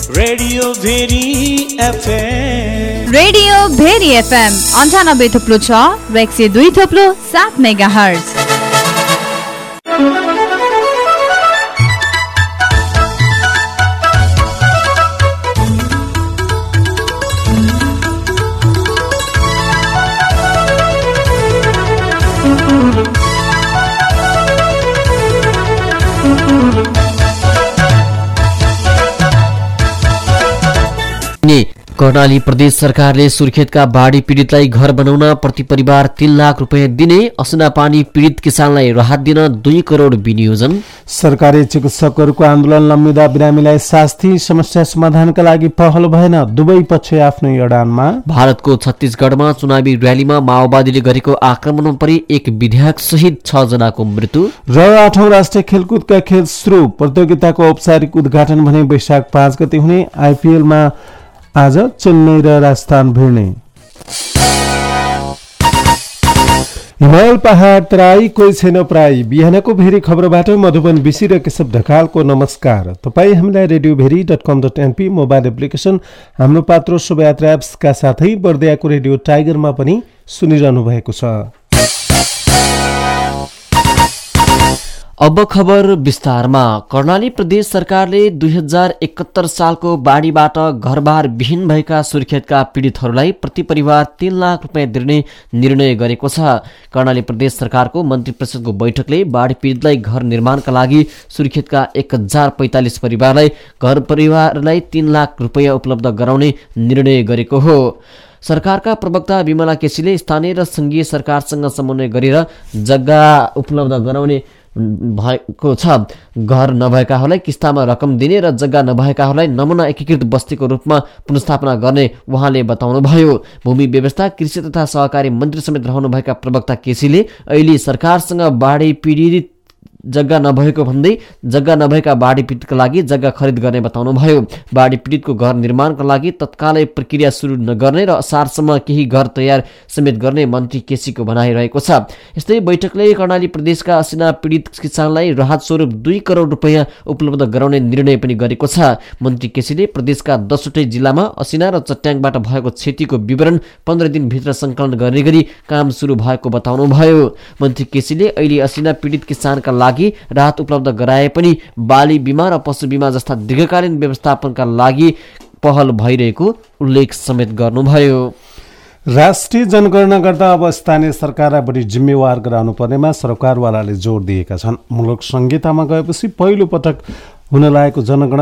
Radio Bheri FM 98.6 र 102.7 megahertz. Karnali प्रदेश सरकारले सुर्खेतका बाढी पीडितलाई घर बनाउन प्रति परिवार 3 लाख रुपैयाँ दिने, असिना पानी पीडित किसानलाई राहत दिन 2 करोड विनियोजन। सरकारी चिकित्सकहरूको आन्दोलन लम्बिँदा बिरामीलाई शास्ति, समस्या समाधानका लागि पहल भएन, दुवै पक्ष आफ्नै अडानमा। भारतको छत्तीसगढमा चुनावी र्यालीमा माओवादीले गरेको आक्रमणमा परि एक विधायक सहित 6 जनाको मृत्यु। र 8औं राष्ट्रिय खेलकुदका खेल सुरु, प्रतियोगिताको औपचारिक उद्घाटन भने वैशाख 5 गते हुने। आइपिएलमा आज चेन्नई र राजस्थान भिड्ने। हिमाल पहाड तराई कोही छैन प्राई। बिहानको भेरी खबरबाट मधुबन बिसी र केशव ढकालको नमस्कार। तपाईँ हामीलाई radiobheri.com.np मोबाइल एप्लिकेसन, हाम्रो पात्रो शोभायात्रा एप्सका साथै बर्दियाको रेडियो टाइगरमा पनि सुनिरहनु भएको छ। अब खबर विस्तारमा। कर्णाली प्रदेश सरकारले 2071 सालको बाढीबाट घरबार विहीन भएका सुर्खेतका पीडितहरूलाई प्रति परिवार 3 लाख रुपैयाँ दिने निर्णय गरेको छ। कर्णाली प्रदेश सरकारको मन्त्री परिषदको बैठकले बाढी पीडितलाई घर निर्माणका लागि सुर्खेतका 1045 परिवारलाई 3 लाख रुपैयाँ उपलब्ध गराउने निर्णय गरेको हो। सरकारका प्रवक्ता विमला केसीले स्थानीय र संघीय सरकारसँग समन्वय गरेर जग्गा उपलब्ध गराउने भएको छ। घर नभएकाहरूलाई किस्तामा रकम दिने र जग्गा नभएकाहरूलाई नमुना एकीकृत बस्तीको रूपमा पुनर्स्थापना गर्ने उहाँले बताउनुभयो। भूमि व्यवस्था, कृषि तथा सहकारी मन्त्री समेत रहनुभएका प्रवक्ता केसीले अहिले सरकारसँग बाढी पीडित जग्गा नभएको भन्दै जग्गा नभएका बाढी पीडितका लागि जग्गा खरिद गर्ने बताउनुभयो। बाढी पीडितको घर निर्माणका लागि तत्कालै प्रक्रिया सुरु नगर्ने र असारसम्म केही घर तयार समेत गर्ने मन्त्री केसीको भनाइरहेको छ। यस्तै बैठकले कर्णाली प्रदेशका असिना पीडित किसानलाई राहत स्वरूप 2 करोड रुपैयाँ उपलब्ध गराउने निर्णय पनि गरेको छ। मन्त्री केसीले प्रदेशका 10वटै जिल्लामा असिना र चट्याङबाट भएको क्षतिको विवरण 15 दिनभित्र सङ्कलन गर्ने गरी काम सुरु भएको बताउनुभयो। मन्त्री केसीले अहिले असिना पीडित किसानका लागि राहत उपलब्ध गराए पनि बाली बिमा र पशु बिमा जस्ता दीर्घकालीन व्यवस्थापनका लागि पहल भइरहेको उल्लेख समेत गर्नुभयो। राष्ट्रिय जनगणना गर्दा अब स्थानीय सरकारलाई बढी जिम्मेवार गराउनु पर्नेमा सरकारवालाले जोड दिएका छन्। मुलुक संहितामा गएपछि पहिलो पटक हुन लागेको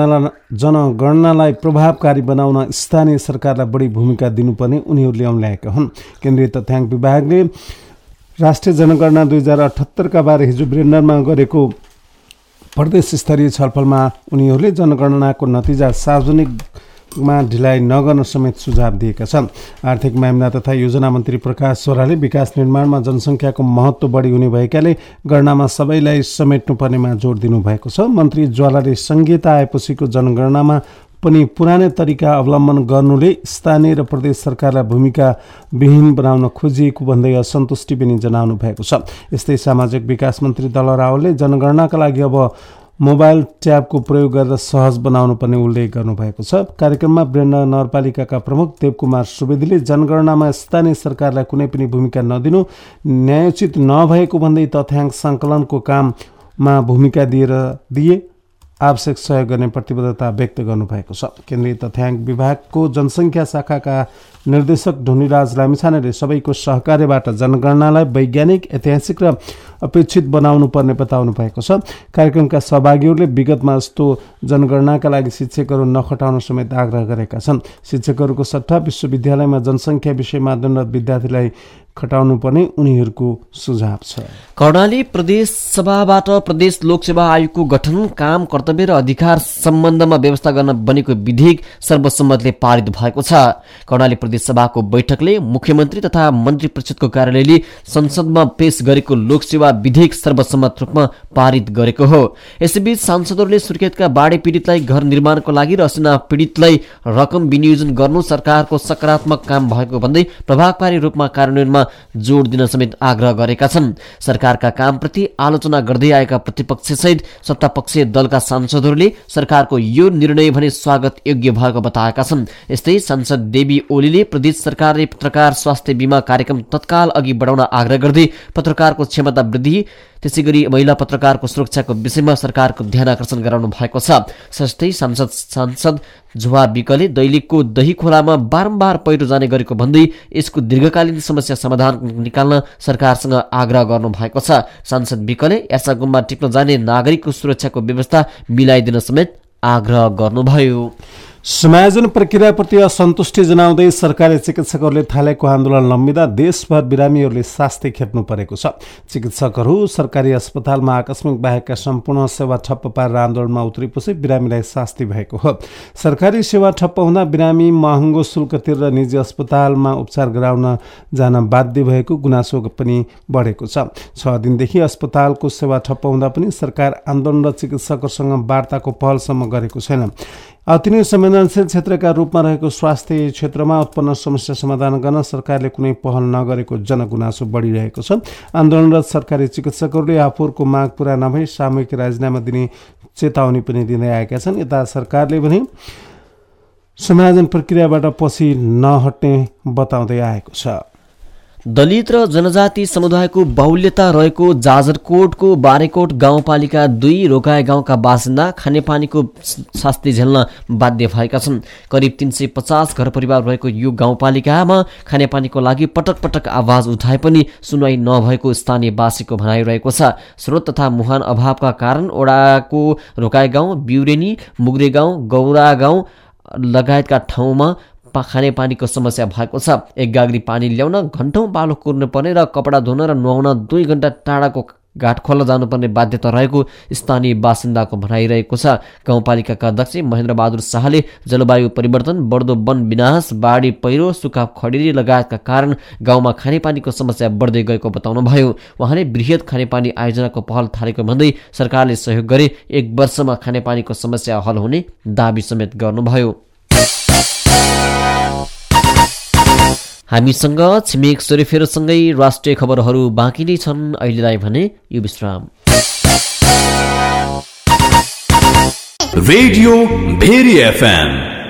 जनगणनालाई प्रभावकारी बनाउन स्थानीय सरकारलाई बढी भूमिका दिनुपर्ने उनीहरूले औल्याएका हुन्। केन्द्रीय तथ्याङ्क विभागले राष्ट्रिय जनगणना 2078 का बारे हिजो ब्रेन्डनमा गरेको प्रदेश स्तरीय छलफलमा उनीहरूले जनगणनाको नतिजा सार्वजनिकमा ढिलाइ नगर्न समेत सुझाव दिएका छन्। आर्थिक मामिला तथा योजना मन्त्री प्रकाश स्वराले विकास निर्माणमा जनसङ्ख्याको महत्त्व बढी हुने भएकाले गणनामा सबैलाई समेट्नुपर्नेमा जोड दिनुभएको छ। मन्त्री ज्वालाले संहिता आएपछिको जनगणनामा पनि पुरानै तरिका अवलम्बन गर्नुले स्थानीय र प्रदेश सरकारलाई भूमिका विहीन बनाउन खोजिएको भन्दै असन्तुष्टि पनि जनाउनु भएको छ। यस्तै सामाजिक विकास मन्त्री दल रावलले जनगणनाका लागि अब मोबाइल ट्याबको प्रयोग गरेर सहज बनाउनु पर्ने उल्लेख गर्नुभएको छ। कार्यक्रममा ब्रेन्ड नगरपालिकाका प्रमुख देवकुमार सुवेदीले जनगणनामा स्थानीय सरकारलाई कुनै पनि भूमिका नदिनु न्यायोचित नभएको भन्दै तथ्याङ्क सङ्कलनको काममा भूमिका दिए आवश्यक सहयोग गर्ने प्रतिबद्धता व्यक्त गर्नुभएको छ। केन्द्रीय तथ्याङ्क विभागको जनसङ्ख्या शाखाका निर्देशक ढुनीराज लामिछानेले सबैको सहकार्यबाट जनगणनालाई वैज्ञानिक, ऐतिहासिक र अपेक्षित बनाउनु पर्ने बताउनु भएको छ। कार्यक्रमका सहभागीहरूले विगतमा यस्तो जनगणनाका लागि शिक्षकहरू नखटाउन समेत आग्रह गरेका छन्। शिक्षकहरूको सट्टा विश्वविद्यालयमा जनसङ्ख्या विषयमा अध्ययनरत विद्यार्थीलाई खटाउनु पर्ने उनीहरूको सुझाव छ। कर्णाली प्रदेश सभाबाट प्रदेश लोकसेवा आयोगको गठन, काम, कर्तव्य र अधिकार सम्बन्धमा व्यवस्था गर्न बनेको विधेयक सर्वसम्मतले पारित भएको छ। कर्णाली प्रदेश सभाको बैठकले मुख्यमन्त्री तथा मन्त्री परिषदको कार्यालयले संसदमा पेश गरेको लोकसेवा विधेयक सर्वसम्मत रूपमा पारित गरेको हो। यसैबीच सांसदहरूले सुर्खेतका बाढी पीडितलाई घर निर्माणको लागि र असिना पीडितलाई रकम विनियोजन गर्नु सरकारको सकारात्मक काम भएको भन्दै प्रभावकारी रूपमा कार्यान्वयनमा जोड दिन समेत आग्रह गरेका छन्। सरकारका कामप्रति आलोचना गर्दै आएका प्रतिपक्षसहित सत्तापक्षीय दलका सांसदहरूले सरकारको यो निर्णय भने स्वागत योग्य भएको बताएका छन्। यस्तै सांसद देवी ओलीले प्रदेश सरकारले पत्रकार स्वास्थ्य बीमा कार्यक्रम तत्काल अघि बढाउन आग्रह गर्दै पत्रकारको क्षमता वृद्धि त्यसैगरी महिला पत्रकारको सुरक्षाको विषयमा सरकारको ध्यान आकर्षण गराउनु भएको छ। सस्तै सांसद झुवा विकले दैलेखको दही खोलामा बारम्बार पहिरो जाने गरेको भन्दै यसको दीर्घकालीन समस्या समाधान निकाल्न सरकारसँग आग्रह गर्नु भएको छ। सांसद विकले यासागुममा टिप्न जाने नागरिकको सुरक्षाको व्यवस्था मिलाइदिन समेत आग्रह गर्नुभयो। समायोजन प्रक्रियाप्रति असन्तुष्टि जनाउँदै सरकारी चिकित्सकहरूले थालेको आन्दोलन लम्बिँदा देशभर बिरामीहरूले शास्ति खेप्नु परेको छ। चिकित्सकहरू सरकारी अस्पतालमा आकस्मिक बाहेकका सम्पूर्ण सेवा ठप्प पारेर आन्दोलनमा उत्रेपछि बिरामीलाई शास्ति भएको हो। सरकारी सेवा ठप्प हुँदा बिरामी महँगो शुल्क तिरेर निजी अस्पतालमा उपचार गराउन जान बाध्य भएको गुनासो पनि बढेको छ। 6 दिनदेखि अस्पतालको सेवा ठप्प हुँदा पनि सरकार आन्दोलन र चिकित्सकहरूसँग वार्ताको पहलसम्म गरेको छैन। अति नै संवेदनशील क्षेत्रका रूपमा रहेको स्वास्थ्य क्षेत्रमा उत्पन्न समस्या समाधान गर्न सरकारले कुनै पहल नगरेको जनगुनासो बढिरहेको छ। आन्दोलनरत सरकारी चिकित्सकहरूले आफूहरूको माग पूरा नभई सामूहिक राजीनामा दिने चेतावनी पनि दिँदै आएका छन्। यता सरकारले पनि समायोजन प्रक्रियाबाट पछि नहट्ने बताउँदै आएको छ। दलित र जनजाति समुदायको बाहुल्यता रहेको जाजरकोटको बारेकोट गाउँपालिका 2 रोकाए गाउँका बासिन्दा खानेपानीको शास्ति झेल्न बाध्य भएका छन्। करिब 350 घर परिवार रहेको यो गाउँपालिकामा खानेपानीको लागि पटक पटक आवाज उठाए पनि सुनवाई नभएको स्थानीयवासीको भनाइरहेको छ। स्रोत तथा मुहान अभावका कारण ओडाको रोकाए गाउँ, बिउरेनी, मुग्रे गाउँ, गौरा गाउँ लगायतका ठाउँमा खानेपानीको समस्या भएको छ। एक गाग्री पानी ल्याउन घण्टौं बालो कुर्नु पर्ने र कपडा धुन र नुहाउन 2 घण्टा टाढाको घाट खोल्न जानुपर्ने बाध्यता रहेको स्थानीय बासिन्दाको भनाइरहेको छ। गाउँपालिकाका अध्यक्ष महेन्द्र बहादुर शाहले जलवायु परिवर्तन, बढ्दो वन विनाश, बाढी पहिरो, सुक्खा खडेरी लगायतका कारण गाउँमा खानेपानीको समस्या बढ्दै गएको बताउनुभयो। उहाँले बृहत खानेपानी आयोजनाको पहल थालेको भन्दै सरकारले सहयोग गरे 1 वर्षमा खानेपानीको समस्या हल हुने दाबी समेत गर्नुभयो। हामीसँग छिमेक सोरेफेरसँगै राष्ट्रिय खबरहरू बाँकी नै छन्। अहिलेलाई भने यो विश्राम। Radio Bheri FM.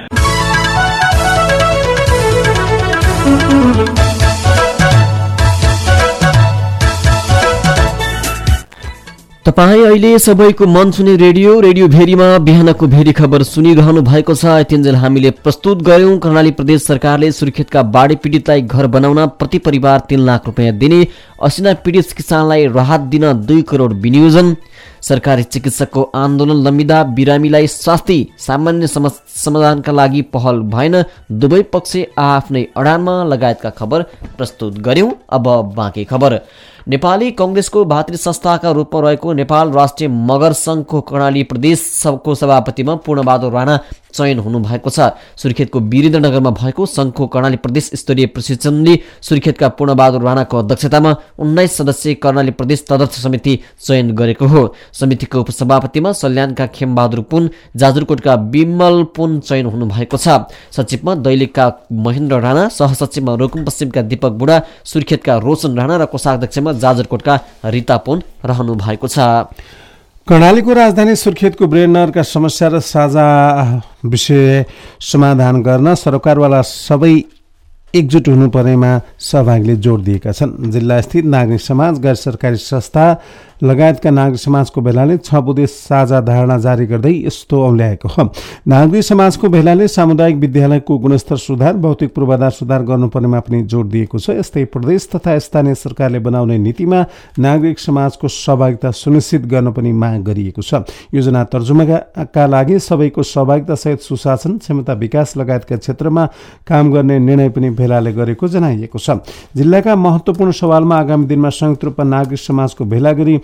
तपाईँ अहिले सबैको मन छुने रेडियो भेरीमा बिहानको भेरी खबर सुनिरहनु भएको छ। यतिन्जेल हामीले प्रस्तुत गर्यौं कर्णाली प्रदेश सरकारले सुर्खेतका बाढी पीडितलाई घर बनाउन प्रति परिवार 3 लाख रुपैयाँ दिने, असिना पीडित किसानलाई राहत दिन 2 करोड विनियोजन, सरकारी चिकित्सकको आन्दोलन लम्बिँदा बिरामीलाई शास्ति, सामान्य समाधानका लागि पहल भएन, दुवै पक्ष आफ्नै अडानमा लगायतका खबर प्रस्तुत गर्यौं। अब बाँकी खबर। नेपाली कांग्रेसको भातृ संस्थाका रूपमा रहेको नेपाल राष्ट्रिय मगर संघको कर्णाली प्रदेश सबको सभापतिमा पूर्णबहादुर राणा चयन हुनुभएको छ। सुर्खेतको वीरेन्द्रनगरमा भएको संघको कर्णाली प्रदेश स्तरीय प्रशिक्षणले सुर्खेतका पूर्णबहादुर राणाको अध्यक्षतामा 19 सदस्यीय कर्णाली प्रदेश तदर्थ समिति चयन गरेको हो। समितिको उपसभापतिमा सल्यानका खेमबहादुर पुन, जाजरकोटका विमल पुन चयन हुनुभएको छ। सचिवमा दैलेखका महेन्द्र राणा, सहसचिवमा रुकुम पश्चिमका दीपक बुढा, सुर्खेतका रोशन राणा र कोषाध्यक्षमा जाजरकोटका रिता पुन रहनु भएको छ। कर्णालीको राजधानी सुर्खेतको वीरेन्द्रनगरका समस्या र साझा विषय समाधान गर्न सरकारवाला सबै एकजुट हुनुपर्नेमा सहभागीले जोड दिएका छन्। जिल्ला स्थित नागरिक समाज, गैर सरकारी संस्था लगायतका नागरिक समाजको भेलाले 6 बुँदे साझा धारणा जारी गर्दै यस्तो औल्याएको हो। नागरिक समाजको भेलाले सामुदायिक विद्यालयको गुणस्तर सुधार, भौतिक पूर्वाधार सुधार गर्नुपर्नेमा पनि जोड दिएको छ। यस्तै प्रदेश तथा स्थानीय सरकारले बनाउने नीतिमा नागरिक समाजको सहभागिता सुनिश्चित गर्न पनि माग गरिएको छ। योजना तर्जुमाका लागि सबैको सहभागितासहित सुशासन, क्षमता विकास लगायतका क्षेत्रमा काम गर्ने निर्णय पनि भेलाले गरेको जनाइएको छ। जिल्लाका महत्त्वपूर्ण सवालमा आगामी दिनमा संयुक्त रूपमा नागरिक समाजको भेला गरी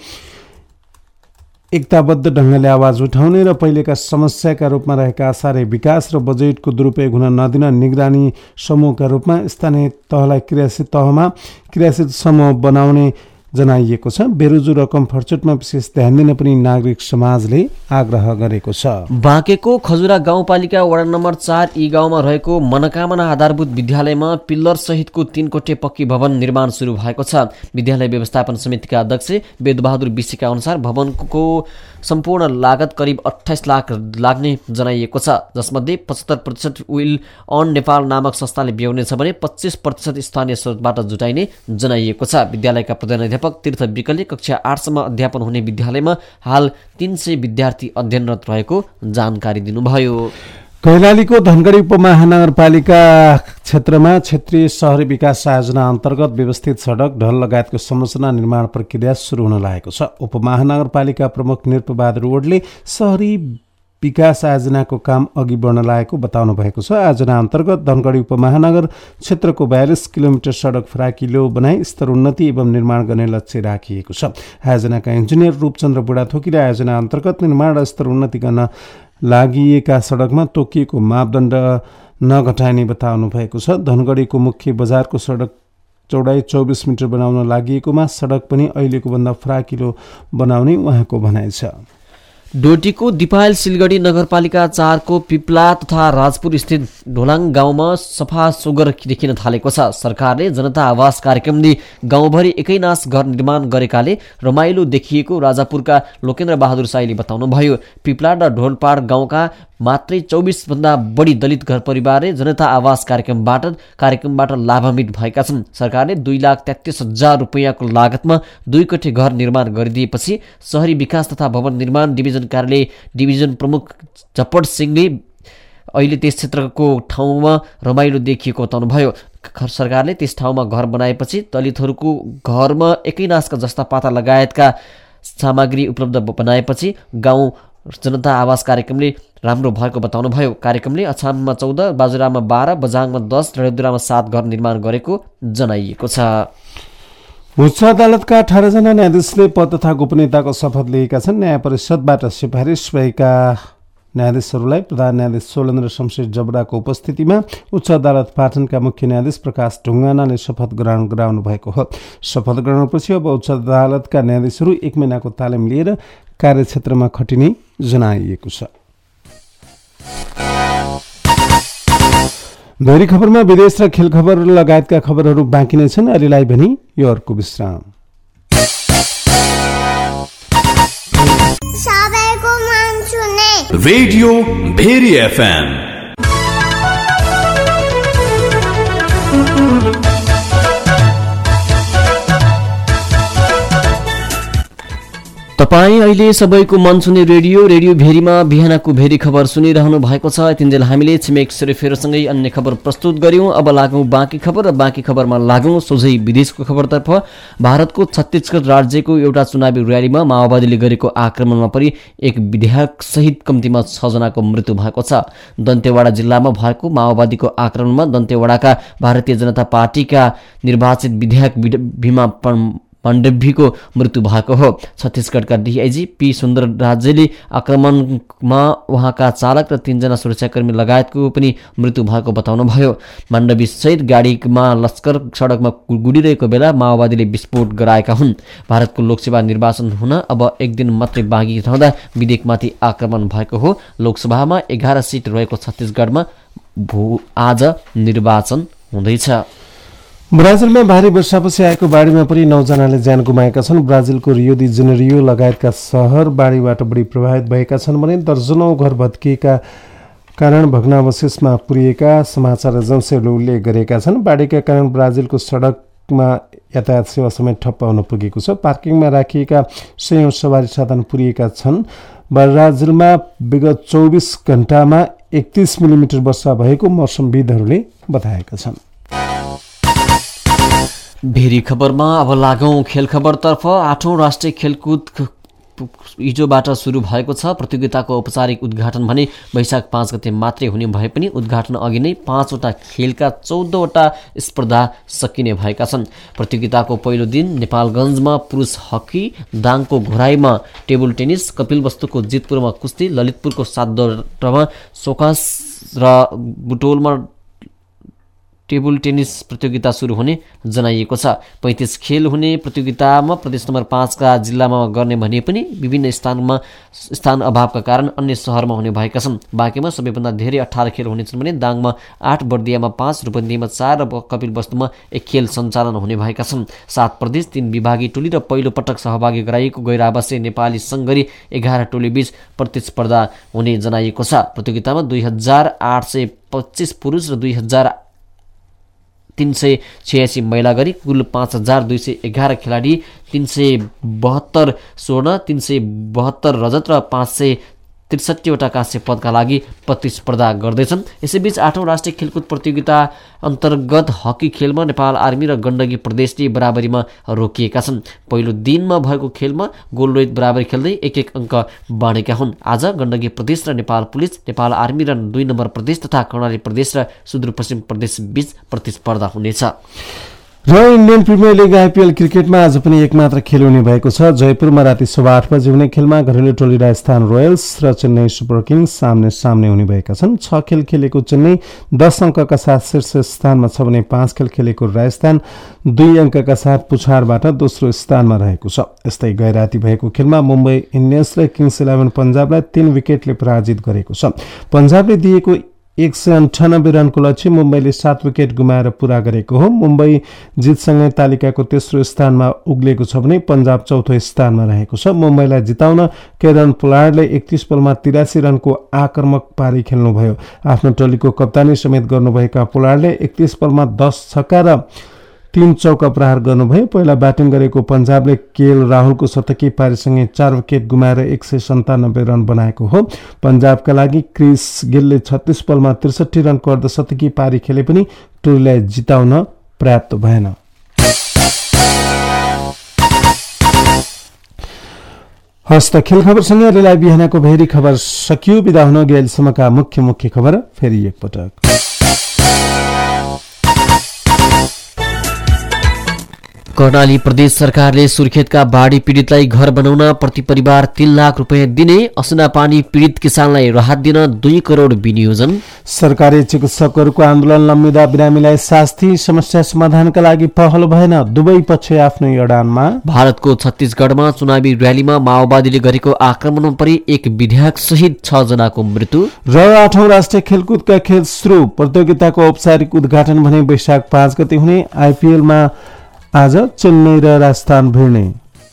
एकताबद्ध ढङ्गले आवाज उठाउने र पहिलेका समस्याका रूपमा रहेका आशारे विकास र बजेटको दुरुपयोग हुन नदिन निगरानी समूहका रूपमा स्थानीय तहलाई क्रियाशील समूह बनाउने जनाइएको छ। बेरोजु रकम फर्चुटमा विशेष ध्यान दिन पनि नागरिक समाजले आग्रह गरेको छ। बाँकेको खजुरा गाउँपालिका वडा नम्बर 4 ई गाउँमा रहेको मनोकामना आधारभूत विद्यालयमा पिल्लर सहितको 3 कोठे पक्की भवन निर्माण सुरु भएको छ। विद्यालय व्यवस्थापन समितिका अध्यक्ष वेदबहादुर विसीका अनुसार भवनको सम्पूर्ण लागत करिब 28 लाख लाग्ने जनाइएको छ, जसमध्ये 75% विल अन नेपाल नामक संस्थाले ब्याउनेछ भने 25% स्थानीय स्रोतबाट जुटाइने जनाइएको छ। विद्यालयका प्रधानाध्यापक तीर्थ विकलले कक्षा 8 सम्म अध्यापन हुने विद्यालयमा हाल 300 विद्यार्थी अध्ययनरत रहेको जानकारी दिनुभयो। कैलालीको धनगढी उपमहानगरपालिका क्षेत्रमा क्षेत्रीय शहरी विकास आयोजना अन्तर्गत व्यवस्थित सडक, ढल लगायतको संरचना निर्माण प्रक्रिया सुरु हुन लागेको छ। उपमहानगरपालिका प्रमुख नृपबहादुर ओडले शहरी विकास आयोजनाको काम अघि बढ्न लागेको बताउनु भएको छ। आयोजना अन्तर्गत धनगढी उपमहानगर क्षेत्रको 42 किलोमिटर सडक फराकिलो बनाई स्तरोन्नति एवं निर्माण गर्ने लक्ष्य राखिएको छ। आयोजनाका इन्जिनियर रूपचन्द्र बुढाथोकीले आयोजना अन्तर्गत निर्माण र स्तरोन्नति गर्न लागिएका सडकमा तोकिएको मापदण्ड नघटाइने बताउनु भएको छ। धनगढीको मुख्य बजारको सडक चौडाइ 24 मिटर बनाउन लागिएकोमा सडक पनि अहिलेको भन्दा फराकिलो बनाउने उहाँको भनाइ छ। डोटीको दिपायल सिलगढी नगरपालिका 4 को पिप्ला तथा राजपुर स्थित ढोलाङ गाउँमा सफा सोगर देखिन थालेको छ। सरकारले जनता आवास कार्यक्रमले गाउँभरि एकैनास घर निर्माण गरेकाले रमाइलो देखिएको राजापुरका लोकेन्द्र बहादुर साईले बताउनुभयो। पिप्ला र ढोलपाड गाउँका मात्रै 24 भन्दा बढी दलित घर परिवारले जनता आवास कार्यक्रमबाट लाभान्वित भएका छन्। सरकारले 2,33,000 रुपैयाँको लागतमा 2 कोठे घर निर्माण गरिदिएपछि शहरी विकास तथा भवन निर्माण डिभिजन कार्यालय डिभिजन प्रमुख झपट सिंहले अहिले त्यस क्षेत्रको ठाउँमा रमाइलो देखिएको बताउनुभयो। सरकारले त्यस ठाउँमा घर बनाएपछि दलितहरूको घरमा एकैनासका जस्ता पाता लगायतका सामग्री उपलब्ध बनाएपछि गाउँ जनता आवास कार्यक्रमले राम्रो भएको बताउनुभयो। कार्यक्रमले अछाममा 14, बाजुरामा 12, बझाङमा 10, डडेलधुरामा 7 घर निर्माण गरेको जनाइएको छ। उच्च अदालतका 18 जना न्यायाधीशले पद तथा गोपनीयताको शपथ लिएका छन्। न्याय परिषदबाट सिफारिस भएका न्यायाधीशहरूलाई प्रधान न्यायाधीश सोलेन्द्र शमशेर जबराको उपस्थितिमा उच्च अदालत पाटनका मुख्य न्यायाधीश प्रकाश ढुङ्गानाले शपथ ग्रहण गराउनु भएको हो। शपथ ग्रहणपछि अब उच्च अदालतका न्यायाधीशहरू 1 महिनाको तालिम लिएर कार्यक्षेत्रमा खटिने जनाइएको छ। धोरी खबरमा विदेश र खेल खबर लगायतका खबरहरू बाँकी नै छन्। अहिलेलाई भने यो अर्को विश्राम। Radio Bheri FM. तपाईँ अहिले सबैको मन सुने रेडियो भेरीमा बिहानको भेरी खबर सुनिरहनु भएको छ। यतिन्जेल हामीले छिमेक सेरेफेरोसँगै अन्य खबर प्रस्तुत गर्यौं। अब लागौं बाँकी खबर र बाँकी खबरमा लागौं सोझै विदेशको खबरतर्फ। भारतको छत्तीसगढ राज्यको एउटा चुनावी र्यालीमा माओवादीले गरेको आक्रमणमा परि एक विधायक सहित कम्तीमा 6 जनाको मृत्यु भएको छ। दन्तेवाडा जिल्लामा भएको माओवादीको आक्रमणमा दन्तेवाडाका भारतीय जनता पार्टीका निर्वाचित विधायक भीमा पाण्डेभीको मृत्यु भएको हो। छत्तीसगढका डीआईजी पी सुन्दर राज्यले आक्रमणमा उहाँका चालक र 3 जना सुरक्षाकर्मी लगायतको पनि मृत्यु भएको बताउनुभयो। माण्डवी सहित गाडीमा लस्कर सडकमा गुडिरहेको बेला माओवादीले विस्फोट गराएका हुन्। भारतको लोकसभा निर्वाचन हुन अब 1 दिन मात्रै बाँकी रहँदा विधेयकमाथि आक्रमण भएको हो। लोकसभामा 11 सिट रहेको छत्तीसगढमा आज निर्वाचन हुँदैछ। ब्राजिलमा भारी वर्षापछि आएको बाढीमा पनि 9 जनाले ज्यान गुमाएका छन्। ब्राजिलको रियो डी जेनेरियो लगायतका सहर बाढीबाट बढी प्रभावित भएका छन् भने दर्जनौं घर भत्किएका कारण भग्नावशेषमा पुरिएका समाचार एजेन्सीहरूले उल्लेख गरेका छन्। बाढीका कारण ब्राजिलको सडकमा यातायात सेवा समेत ठप्प हुन पुगेको छ। पार्किङमा राखिएका सयौं सवारी साधन पुरिएका छन्। ब्राजिलमा विगत 24 घण्टामा 31 मिलिमिटर वर्षा भएको मौसमविदहरूले बताएका छन्। भेरी खबरमा अब लागौं खेल खबरतर्फ। 8औं राष्ट्रिय खेलकुद हिजोबाट सुरु भएको छ। प्रतियोगिताको औपचारिक उद्घाटन भने वैशाख 5 गते मात्रै हुने भए पनि उद्घाटन अघि नै 5 वटा खेलका 14 वटा स्पर्धा सकिने भएका छन्। प्रतियोगिताको पहिलो दिन नेपालगञ्जमा पुरुष हकी, दाङको घोराईमा टेबल टेनिस, कपिलवस्तुको जितपुरमा कुस्ती, ललितपुरको सातदौरामा सोकास र बुटोलमा टेबल टेनिस प्रतियोगिता सुरु हुने जनाइएको छ। 35 खेल हुने प्रतियोगितामा प्रदेश नम्बर 5 का जिल्लामा गर्ने भने पनि विभिन्न स्थान अभावका कारण अन्य शहरमा हुने भएका छन्। बाँकेमा सबैभन्दा धेरै 18 खेल हुनेछन् भने दाङमा 8, बर्दियामा 5, रूपन्देहीमा 4 र कपिलवस्तुमा 1 खेल सञ्चालन हुने भएका छन्। 7 प्रदेश 3 विभागीय टोली र पहिलो पटक सहभागी गराइएको गैर-आवासीय नेपाली सङ्घ गरी 11 टोलीबीच प्रतिस्पर्धा हुने जनाइएको छ। प्रतियोगितामा 2825 पुरुष र 2386 महिला गरी कुल 5211 खेलाडी 372 स्वर्ण, 372 रजत र 563वटा काँस्य पदका लागि प्रतिस्पर्धा गर्दैछन्। यसैबीच 8औं राष्ट्रिय खेलकुद प्रतियोगिता अन्तर्गत हकी खेलमा नेपाल आर्मी र गण्डकी प्रदेशले बराबरीमा रोकिएका छन्। पहिलो दिनमा भएको खेलमा गोलरहित बराबरी खेल्दै 1-1 अङ्क बाँडेका हुन्। आज गण्डकी प्रदेश र नेपाल पुलिस, नेपाल आर्मी र 2 नम्बर प्रदेश तथा कर्णाली प्रदेश र सुदूरपश्चिम प्रदेश बीच प्रतिस्पर्धा हुनेछ। र इन्डियन प्रिमियर लिग आइपिएल क्रिकेटमा आज पनि एक मात्र खेल हुने भएको छ। जयपुरमा राति 8:15 बजे हुने खेलमा घरेलु टोली राजस्थान रोयल्स र चेन्नई सुपर किङ्स सामने सामने हुने भएका छन्। 6 खेल खेलेको चेन्नई 10 अङ्कका साथ शीर्ष स्थानमा छ भने 5 खेल खेलेको राजस्थान 2 अङ्कका साथ पुछारबाट दोस्रो स्थानमा रहेको छ। यस्तै गैराती भएको खेलमा मुम्बई इन्डियन्स र किङ्स 11 पन्जाबलाई 3 विकेटले पराजित गरेको छ। पन्जाबले दिएको 198 रनको लक्ष्य मुम्बईले 7 विकेट गुमाएर पूरा गरेको हो। मुम्बई जितसँगै तालिकाको तेस्रो स्थानमा उक्लेको छ भने पन्जाब चौथो स्थानमा रहेको छ। मुम्बईलाई जिताउन केरन पोलार्डले 31 बलमा 83 रनको आक्रामक पारी खेल्नुभयो। आफ्नो टोलीको कप्तानी समेत गर्नुभएका पोलार्डले 31 बलमा 10 छक्का र 3 चौका प्रहार गर्नुभयो। पहिला ब्याटिङ गरेको पन्जाबले केएल राहुलको शतकी पारीसँगै 4 विकेट गुमाएर 197 रन बनाएको हो। पन्जाबका लागि क्रिस गिलले 36 बलमा 63 रनको अर्धशतकी पारी खेले पनि टोलीलाई जिताउन पर्याप्त भएन। हस्त खेल खबरसँग रेला बिहानको भेरी खबर सकियो। बिदा हुन गेलसम्मका मुख्य खबर फेरि एकपटक। कर्णाली प्रदेश सरकारले सुर्खेतका बाढी पीडितलाई घर बनाउन प्रति परिवार 3 लाख रुपियाँ दिने, असुना पानी पीडित किसानलाई राहत दिन 2 करोड विनियोजन। सरकारी चिकित्सकहरूको आन्दोलन लम्बिँदा बिरामीलाई शास्ति, समस्या समाधानका लागि पहल भएन, दुवै पक्ष आफ्नै अडानमा। भारतको छत्तीसगढमा चुनावी र्यालीमा माओवादीले गरेको आक्रमणमा परि 1 विधायक सहित 6 जनाको मृत्यु। र 8औं राष्ट्रिय खेलकुदका खेल सुरु। प्रतियोगिताको औपचारिक उद्घाटन भने वैशाख 5 गते हुने। आइपिएलमा आज चेन्नई र राजस्थान भिड्ने।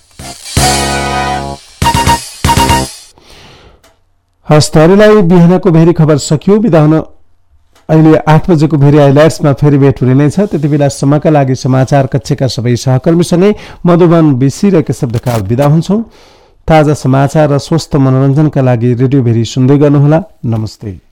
हस्तहरूलाई बिहानको भेरी खबर सकियो। बिदा हुन अहिले 8 बजेको भेरी हाइलाइट्समा फेरि भेट हुने नै छ। त्यति बेलासम्मका लागि समाचार कक्षका सबै सहकर्मीसँगै मधुबन बिसी र केशव ढकाल बिदा हुन्छौँ। ताजा समाचार र स्वस्थ मनोरञ्जनका लागि रेडियो भेरी सुन्दै गर्नुहोला। नमस्ते।